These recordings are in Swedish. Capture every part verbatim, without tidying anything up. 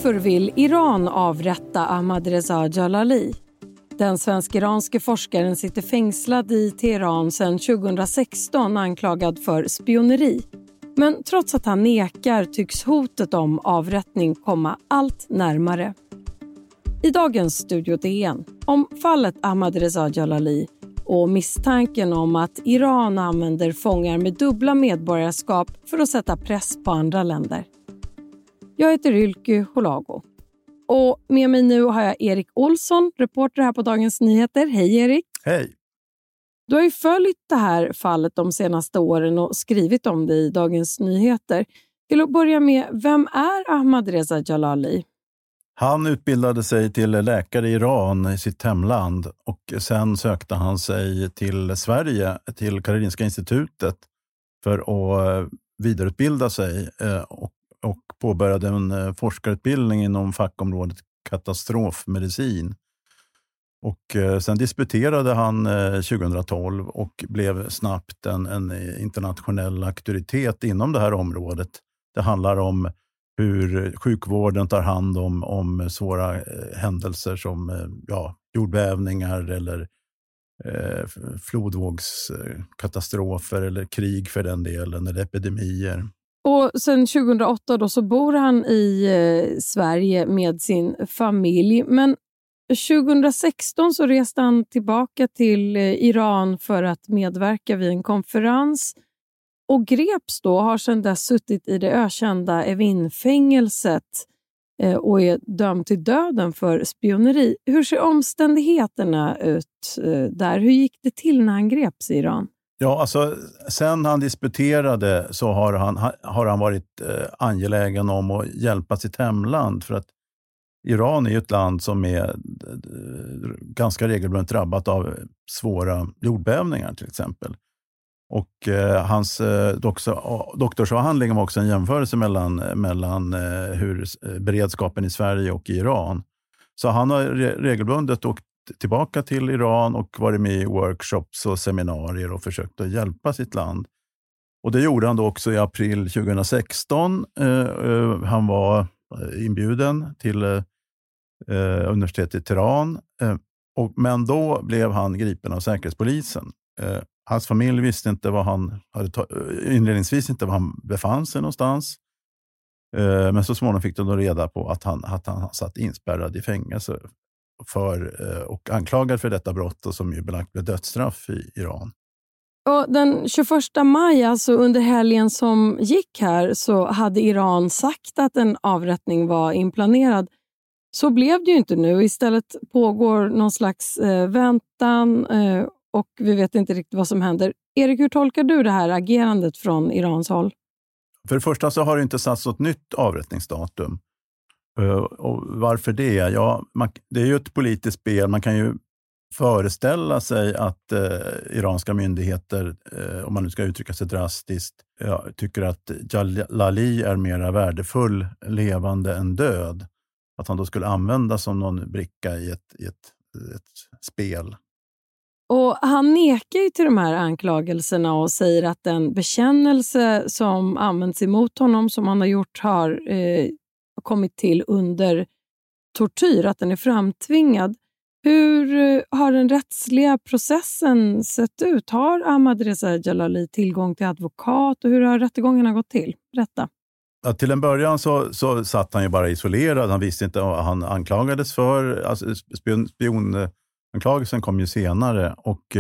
Varför vill Iran avrätta Ahmadreza Jalali? Den svensk-iranske forskaren sitter fängslad i Teheran sedan tjugohundrasexton anklagad för spioneri. Men trots att han nekar tycks hotet om avrättning komma allt närmare. I dagens Studio D N om fallet Ahmadreza Jalali och misstanken om att Iran använder fångar med dubbla medborgarskap för att sätta press på andra länder. Jag heter Ylke Holago. Och med mig nu har jag Erik Olsson, reporter här på Dagens Nyheter. Hej Erik! Hej! Du har ju följt det här fallet de senaste åren och skrivit om det i Dagens Nyheter. Till att börja med, vem är Ahmadreza Jalali? Han utbildade sig till läkare i Iran i sitt hemland och sen sökte han sig till Sverige, till Karolinska institutet för att vidareutbilda sig och, och påbörjade en forskarutbildning inom fackområdet katastrofmedicin. Och sen disputerade han tjugohundratolv och blev snabbt en, en internationell auktoritet inom det här området. Det handlar om hur sjukvården tar hand om, om svåra eh, händelser som eh, ja, jordbävningar eller eh, flodvågskatastrofer eller krig för den delen, eller epidemier. Och sen tjugohundraåtta då så bor han i eh, Sverige med sin familj. Men tjugohundrasexton så reste han tillbaka till eh, Iran för att medverka vid en konferens. Och greps då, har sedan dess suttit i det ökända Evin-fängelset eh, och är dömd till döden för spioneri. Hur ser omständigheterna ut eh, där? Hur gick det till när han greps i Iran? Ja, alltså sen han disputerade så har han, har han varit eh, angelägen om att hjälpa sitt hemland. För att Iran är ju ett land som är eh, ganska regelbundet drabbat av svåra jordbävningar till exempel. Och eh, hans eh, doktor, doktorsavhandling var också en jämförelse mellan, mellan eh, hur beredskapen i Sverige och i Iran. Så han har re- regelbundet åkt tillbaka till Iran och varit med i workshops och seminarier och försökt att hjälpa sitt land. Och det gjorde han då också i april tjugohundrasexton. Eh, eh, han var inbjuden till eh, universitetet i Teheran. Eh, och, men då blev han gripen av säkerhetspolisen. Eh, Hans familj visste inte var han hade ta- inledningsvis inte var han befann sig någonstans. Eh, men så småningom fick de då reda på att han, att han satt inspärrad i fängelse för, eh, och anklagad för detta brott och som ju belagt med dödsstraff i Iran. Och den tjugoförsta maj, alltså under helgen som gick här, så hade Iran sagt att en avrättning var inplanerad. Så blev det ju inte nu. Istället pågår någon slags eh, väntan eh, och vi vet inte riktigt vad som händer. Erik, hur tolkar du det här agerandet från Irans håll? För det första så har det inte satts något nytt avrättningsdatum. Uh, och varför det? Ja, man, det är ju ett politiskt spel. Man kan ju föreställa sig att uh, iranska myndigheter, uh, om man nu ska uttrycka sig drastiskt, uh, tycker att Jalali är mer värdefull levande än död. Att han då skulle användas som någon bricka i ett, i ett, ett spel. Och han nekar ju till de här anklagelserna och säger att den bekännelse som används emot honom som han har gjort har eh, kommit till under tortyr, att den är framtvingad. Hur eh, har den rättsliga processen sett ut? Har Ahmadreza Jalali tillgång till advokat och hur har rättegångarna gått till? Berätta. Ja, till en början så, så satt han ju bara isolerad. Han visste inte vad han anklagades för. Alltså, spion, spion Anklagelsen kom ju senare och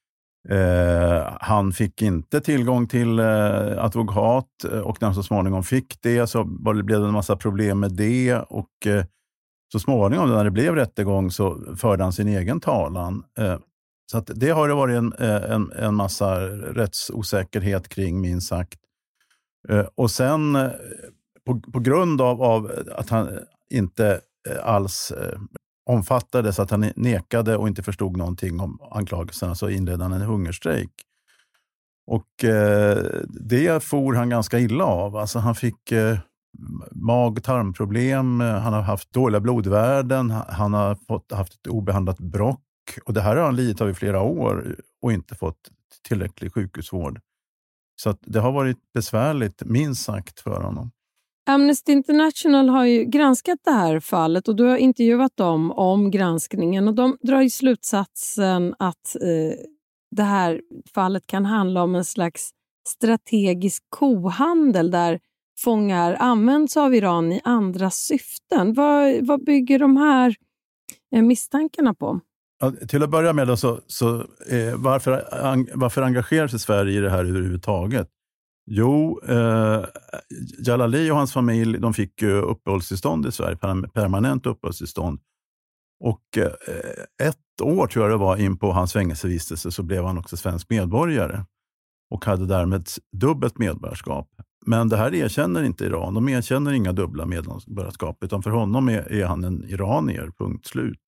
eh, han fick inte tillgång till eh, advokat och när han så småningom fick det så blev det en massa problem med det och eh, så småningom när det blev rättegång så förde han sin egen talan. Eh, så att det har det varit en, en, en massa rättsosäkerhet kring minst sagt. Eh, och sen eh, på, på grund av, av att han inte alls eh, omfattade så att han nekade och inte förstod någonting om anklagelserna så inledde han en hungerstrejk. Och eh, det for han ganska illa av. Alltså han fick eh, mag- och tarmproblem, han har haft dåliga blodvärden, han har fått, haft ett obehandlat brock och det här har han lidit av i flera år och inte fått tillräcklig sjukhusvård. Så att det har varit besvärligt minst sagt för honom. Amnesty International har ju granskat det här fallet och du har intervjuat dem om granskningen och de drar ju slutsatsen att eh, det här fallet kan handla om en slags strategisk kohandel där fångar används av Iran i andra syften. Vad, vad bygger de här eh, misstankarna på? Ja, till att börja med då så, så eh, varför, an, varför engagerar sig Sverige i det här överhuvudtaget? Jo, eh, Jalali och hans familj, de fick ju uppehållstillstånd i Sverige, permanent uppehållstillstånd. Och eh, ett år tror jag det var in på hans fängelsevistelse så blev han också svensk medborgare. Och hade därmed dubbelt medborgarskap. Men det här erkänner inte Iran. De erkänner inga dubbla medborgarskap. Utan för honom är, är han en iranier, punkt slut.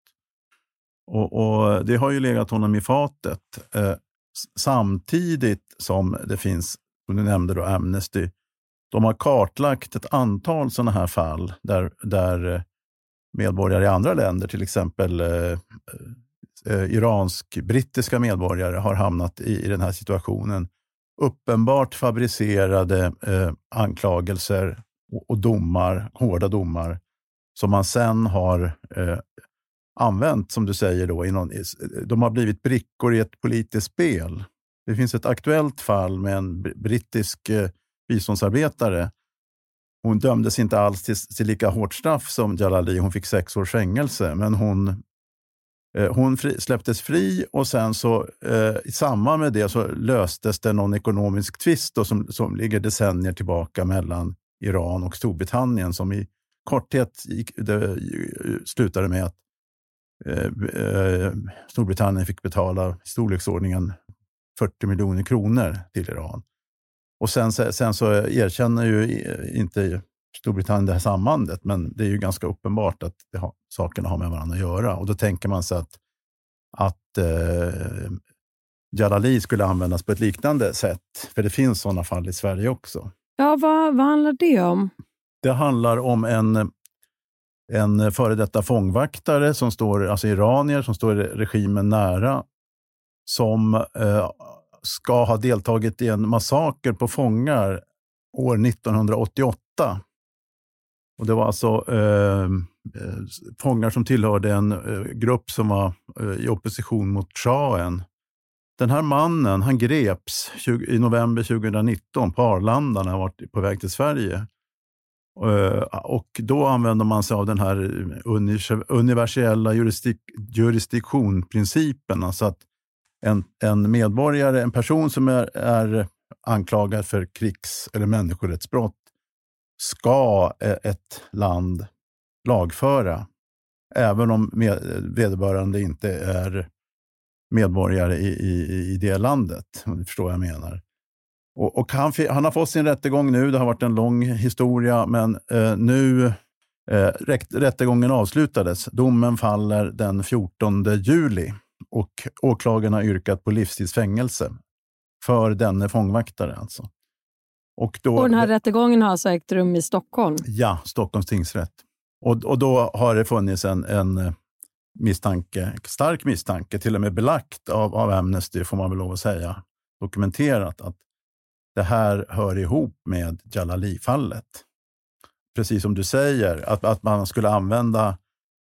Och, och det har ju legat honom i fatet. Eh, samtidigt som det finns, som du nämnde då, Amnesty. De har kartlagt ett antal sådana här fall. Där, där medborgare i andra länder, till exempel eh, eh, iransk-brittiska medborgare har hamnat i, i den här situationen. Uppenbart fabricerade eh, anklagelser och, och domar, hårda domar som man sen har eh, använt, som du säger då, i någon, de har blivit brickor i ett politiskt spel. Det finns ett aktuellt fall med en brittisk eh, biståndsarbetare. Hon dömdes inte alls till, till lika hårt straff som Jalali, hon fick sex års fängelse, men hon Hon fri, släpptes fri och sen så eh, i samband med det så löstes det någon ekonomisk tvist då, som, som ligger decennier tillbaka mellan Iran och Storbritannien som i korthet gick, det, slutade med att eh, eh, Storbritannien fick betala i storleksordningen fyrtio miljoner kronor till Iran. Och sen, sen så erkänner ju inte Storbritannien det här sambandet, men det är ju ganska uppenbart att det har, sakerna har med varandra att göra. Och då tänker man sig att, att eh, Jalali skulle användas på ett liknande sätt. För det finns sådana fall i Sverige också. Ja, vad, vad handlar det om? Det handlar om en, en före detta fångvaktare som står, alltså iranier som står regimen nära, som eh, ska ha deltagit i en massaker på fångar år nittonhundraåttioåtta. Och det var alltså eh, fångar som tillhörde en eh, grupp som var eh, i opposition mot shahen. Den här mannen, han greps tjugo, i november tjugonitton på Arlanda när han var på väg till Sverige. Eh, och då använde man sig av den här universella jurisdik, jurisdiktionprincipen. Alltså att en, en medborgare, en person som är, är anklagad för krigs- eller människorättsbrott ska ett land lagföra, även om med, vederbörande inte är medborgare i, i, i det landet. Det förstår jag menar. Och, och han, han har fått sin rättegång nu, det har varit en lång historia, men eh, nu eh, rätt, rättegången avslutades. Domen faller den fjortonde juli och åklagarna har yrkat på livstidsfängelse för denne fångvaktare alltså. Och, då, och den här rättegången har alltså ägt rum i Stockholm? Ja, Stockholms tingsrätt. Och, och då har det funnits en, en misstanke, stark misstanke, till och med belagt av, av Amnesty, får man väl lov att säga, dokumenterat att det här hör ihop med Jalali-fallet. Precis som du säger, att, att man skulle använda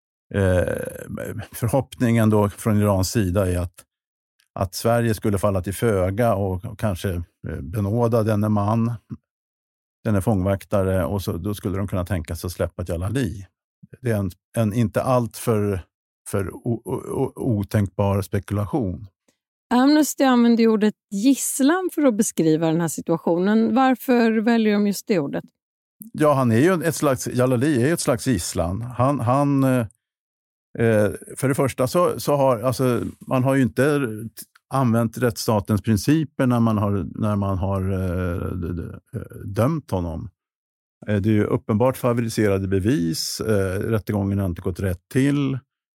eh, förhoppningen då från Irans sida är att att Sverige skulle falla till föga och, och kanske benåda denne man, denne fångvaktare, och så, då skulle de kunna tänka sig att släppa Jalali. Det är en, en inte allt för, för o, o, otänkbar spekulation. Amnesty använder ordet gisslan för att beskriva den här situationen. Varför väljer de just det ordet? Ja, han är ju ett slags, Jalali är ett slags gisslan. Han... han Eh, för det första så, så har alltså, man har ju inte använt rättsstatens principer när man har, när man har eh, dömt honom. Eh, det är ju uppenbart favoriserade bevis, eh, rättegången har inte gått rätt till,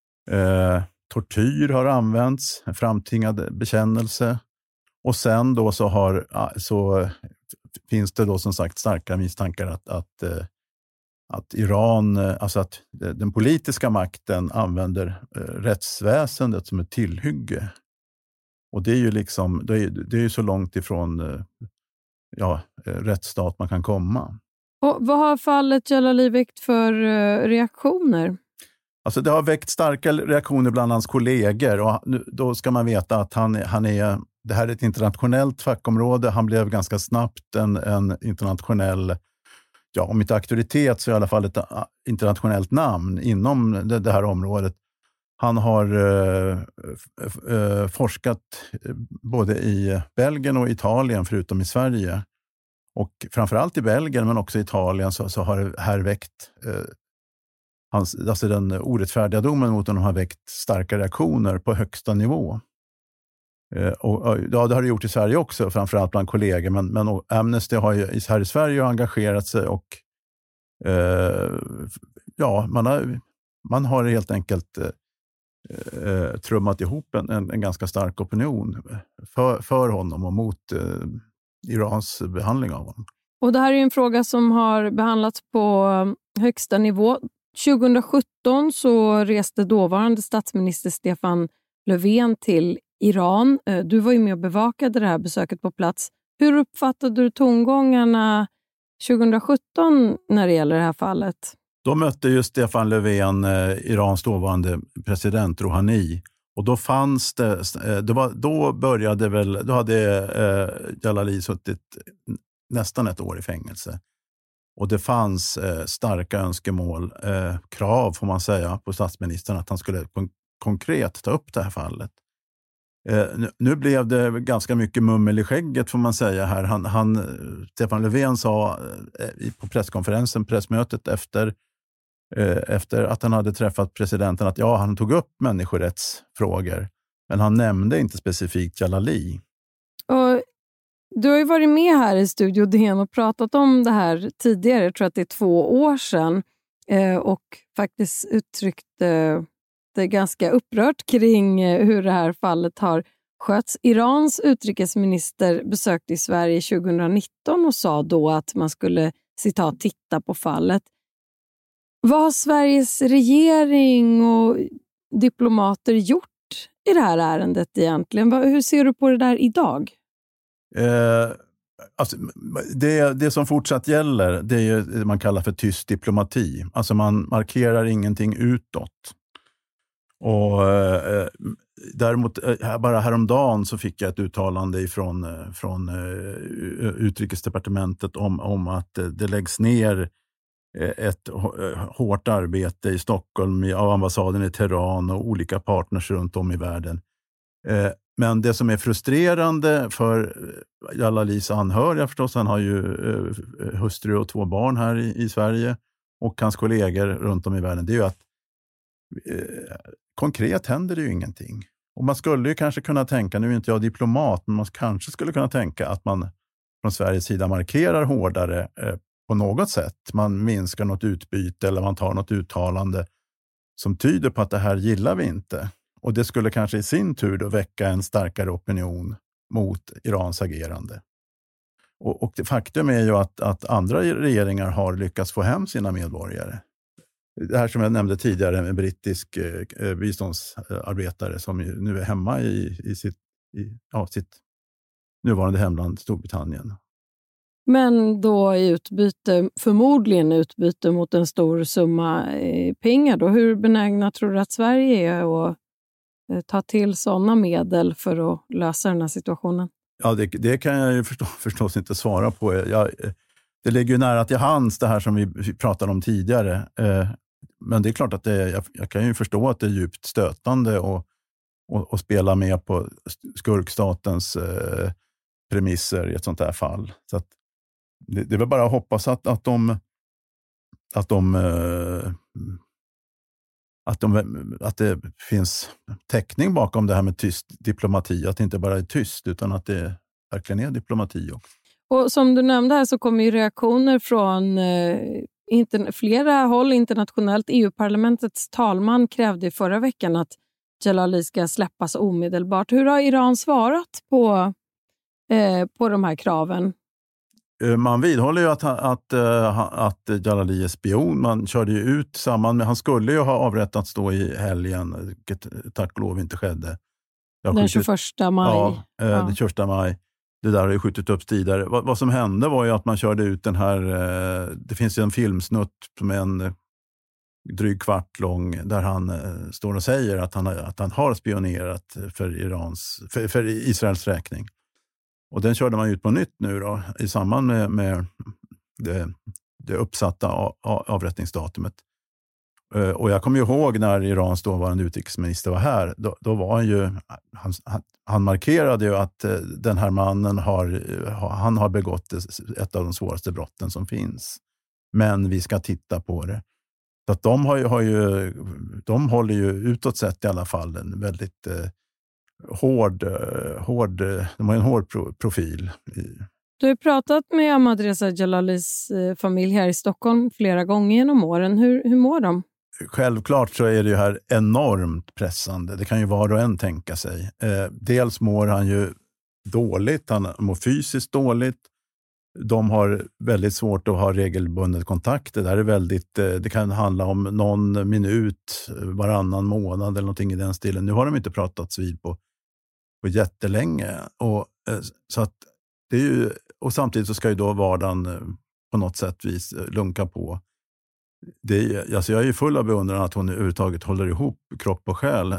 eh, tortyr har använts, framtvingad bekännelse, och sen då så, har, så finns det då som sagt starka misstankar att, att eh, att Iran, alltså att den politiska makten använder rättsväsendet som ett tillhygge. Och det är ju liksom, det är, det är ju så långt ifrån ja, rättsstat man kan komma. Och vad har fallet Djalali väckt för reaktioner? Alltså det har väckt starka reaktioner bland hans kollegor, och då ska man veta att han, han är, det här är ett internationellt fackområde. Han blev ganska snabbt en, en internationell, ja om inte auktoritet så i alla fall ett internationellt namn inom det, det här området. Han har eh, eh, forskat både i Belgien och Italien förutom i Sverige. Och framförallt i Belgien men också i Italien så, så har det här väckt eh, hans, alltså den orättfärdiga domen mot honom har väckt starka reaktioner på högsta nivå. Eh, och, och, ja, det har det gjort i Sverige också, framförallt bland kollegor. Men, men Amnesty har ju här i Sverige engagerat sig och eh, ja, man har, man har helt enkelt eh, eh, trummat ihop en, en, en ganska stark opinion för, för honom och mot eh, Irans behandling av honom. Och det här är en fråga som har behandlats på högsta nivå. tjugohundrasjutton så reste dåvarande statsminister Stefan Löfven till Iran. Du var ju med och bevakade det här besöket på plats. Hur uppfattade du tongångarna tjugohundrasjutton när det gäller det här fallet? Då mötte ju Stefan Löfven eh, Irans dåvarande president Rouhani. Och då fanns det, eh, det var, då började väl, då hade eh, Djalali suttit nästan ett år i fängelse. Och det fanns eh, starka önskemål, eh, krav får man säga, på statsministern att han skulle kon- konkret ta upp det här fallet. Eh, nu, nu blev det ganska mycket mummel i skägget får man säga här. Han, han, Stefan Löfven sa eh, på presskonferensen, pressmötet efter, eh, efter att han hade träffat presidenten att ja, han tog upp människorättsfrågor. Men han nämnde inte specifikt Djalali. Och du har ju varit med här i Studio D N och pratat om det här tidigare, jag tror att det är två år sedan, eh, och faktiskt uttryckt eh, det ganska upprört kring eh, hur det här fallet har skötts. Irans utrikesminister besökte i Sverige tjugohundranitton och sa då att man skulle citat titta på fallet. Vad har Sveriges regering och diplomater gjort i det här ärendet egentligen? Hur ser du på det där idag? Eh, alltså, det, det som fortsatt gäller, det är ju det man kallar för tyst diplomati. Alltså man markerar ingenting utåt. Och eh, däremot eh, bara häromdagen så fick jag ett uttalande ifrån, eh, från eh, utrikesdepartementet om, om att eh, det läggs ner eh, ett eh, hårt arbete i Stockholm av ambassaden i Teheran och olika partners runt om i världen. Eh, Men det som är frustrerande för Djalalis anhöriga förstås, han har ju eh, hustru och två barn här i, i Sverige och hans kollegor runt om i världen, det är ju att eh, konkret händer det ju ingenting. Och man skulle ju kanske kunna tänka, nu är inte jag diplomat, men man kanske skulle kunna tänka att man från Sveriges sida markerar hårdare eh, på något sätt. Man minskar något utbyte eller man tar något uttalande som tyder på att det här gillar vi inte. Och det skulle kanske i sin tur då väcka en starkare opinion mot Irans agerande. Och, och det faktum är ju att, att andra regeringar har lyckats få hem sina medborgare. Det här som jag nämnde tidigare, en brittisk eh, biståndsarbetare som nu är hemma i, i, sitt, i ja, sitt nuvarande hemland Storbritannien. Men då i utbyte, förmodligen utbyte mot en stor summa eh, pengar då. Hur benägna tror du att Sverige är att ta till sådana medel för att lösa den här situationen? Ja, det, det kan jag ju förstå, förstås inte svara på. Jag, det ligger ju nära till hands det här som vi pratade om tidigare. Eh, men det är klart att det, jag, jag kan ju förstå att det är djupt stötande och, och, och spela med på skurkstatens eh, premisser i ett sånt här fall. Så att det, det är väl bara att hoppas att, att de, att de eh, Att, de, att det finns täckning bakom det här med tyst diplomati. Att det inte bara är tyst utan att det verkligen är diplomati också. Och som du nämnde här så kommer ju reaktioner från eh, inter- flera håll internationellt. E U-parlamentets talman krävde i förra veckan att Djalali ska släppas omedelbart. Hur har Iran svarat på, eh, på de här kraven? Man vidhåller ju att, att, att Djalali är spion. Man körde ju ut samman med, han skulle ju ha avrättats då i helgen, vilket tack och lov inte skedde. Den tjugoförsta maj. Ja, ja. Den tjugoförsta maj. det där har ju skjutit upp tidigare. Vad, vad som hände var ju att man körde ut den här, eh, det finns ju en filmsnutt som är en eh, dryg kvart lång där han eh, står och säger att han, att han har spionerat för, Irans, för, för Israels räkning. Och den körde man ut på nytt nu då, i samband med, med det, det uppsatta av, avrättningsdatumet. Uh, och jag kommer ju ihåg när Irans dåvarande utrikesminister var här, då, då var han ju, han, han, han markerade ju att uh, den här mannen har, uh, han har begått ett av de svåraste brotten som finns. Men vi ska titta på det. Så att de har ju, har ju, de håller ju utåt sett i alla fall en väldigt uh, hård, uh, hård, uh, de har en hård pro, profil. Du har pratat med Ahmadreza Jalalis uh, familj här i Stockholm flera gånger genom åren. Hur, hur mår de? Självklart så är det ju här enormt pressande. Det kan ju var och en tänka sig. Eh, dels mår han ju dåligt, han mår fysiskt dåligt. De har väldigt svårt att ha regelbundet kontakt. Det där är väldigt, eh, det kan handla om någon minut varannan månad eller någonting i den stilen. Nu har de inte pratats vid på, på jättelänge. Och, eh, så att det är ju, och samtidigt så ska ju då vardagen eh, på något sätt vis lunka på. Det är, alltså jag är ju full av beundran att hon överhuvudtaget håller ihop kropp och själ,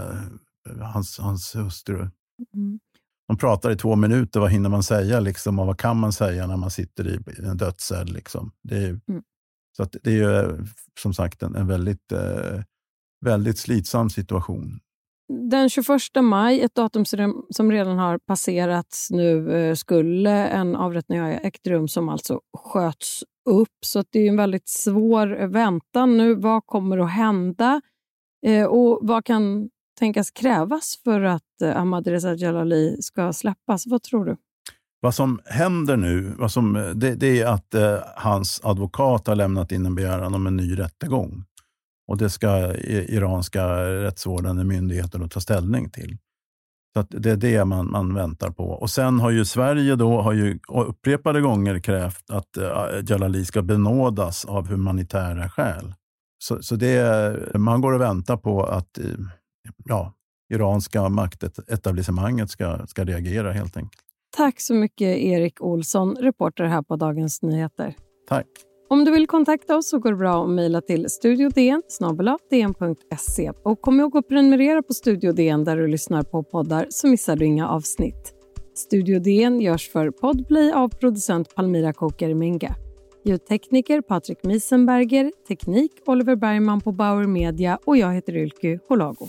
hans, hans hustru. Mm. De pratar i två minuter, vad hinner man säga liksom, och vad kan man säga när man sitter i en dödscell liksom. Det är, mm. Så att det är ju som sagt en, en väldigt, eh, väldigt slitsam situation. Den tjugoförsta maj, ett datum som redan har passerats nu, skulle en avrättning ha ägt rum som alltså sköts upp. Så att det är en väldigt svår väntan nu. Vad kommer att hända? Eh, och vad kan tänkas krävas för att eh, Ahmadreza Jalali ska släppas? Vad tror du? Vad som händer nu, vad som, det, det är att eh, hans advokat har lämnat in en begäran om en ny rättegång. Och det ska iranska rättsvårdande myndigheter ta ställning till. Så att det är det man, man väntar på. Och sen har ju Sverige då har ju upprepade gånger krävt att uh, Jalali ska benådas av humanitära skäl. Så, så det är, man går och väntar på att uh, ja, iranska maktetablissemanget ska, ska reagera helt enkelt. Tack så mycket Erik Olsson, reporter här på Dagens Nyheter. Tack. Om du vill kontakta oss så går det bra att mejla till studiodn snabel-a d n punkt se. Och kom ihåg att prenumerera på Studio D N där du lyssnar på poddar så missar du inga avsnitt. Studio D N görs för Podplay av producent Palmira Koker-Minga. Ljudtekniker Patrik Miesenberger, teknik Oliver Bergman på Bauer Media och jag heter Ylke Holago.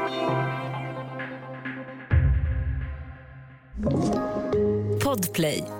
Podplay.